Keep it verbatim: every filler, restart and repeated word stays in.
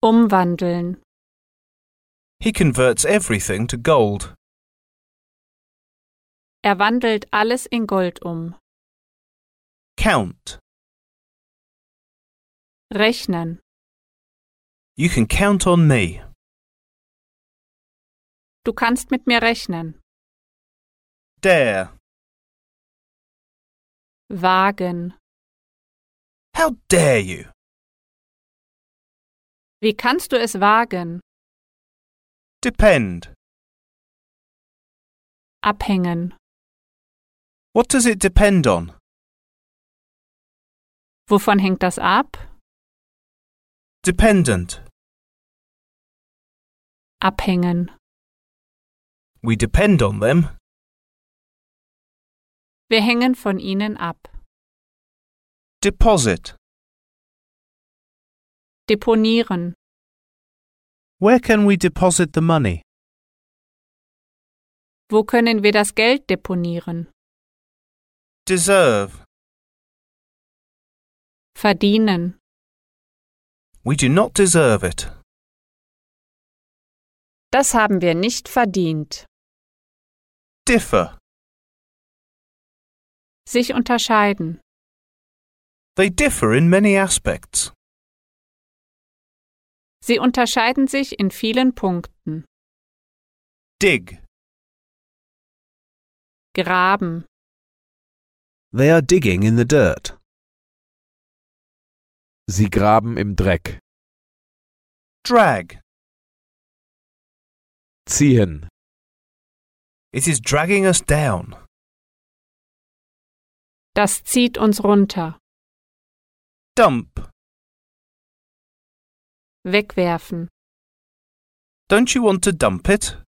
Umwandeln. He converts everything to gold. Er wandelt alles in Gold um. Count. Rechnen. You can count on me. Du kannst mit mir rechnen. Dare. Wagen. How dare you? Wie kannst du es wagen? Depend. Abhängen. What does it depend on? Wovon hängt das ab? Dependent. Abhängen. We depend on them. Wir hängen von ihnen ab. Deposit. Deponieren. Where can we deposit the money? Wo können wir das Geld deponieren? Deserve. Verdienen. We do not deserve it. Das haben wir nicht verdient. Differ. Sich unterscheiden. They differ in many aspects. Sie unterscheiden sich in vielen Punkten. Dig. Graben. They are digging in the dirt. Sie graben im Dreck. Drag. Ziehen. It is dragging us down. Das zieht uns runter. Dump. Wegwerfen. Don't you want to dump it?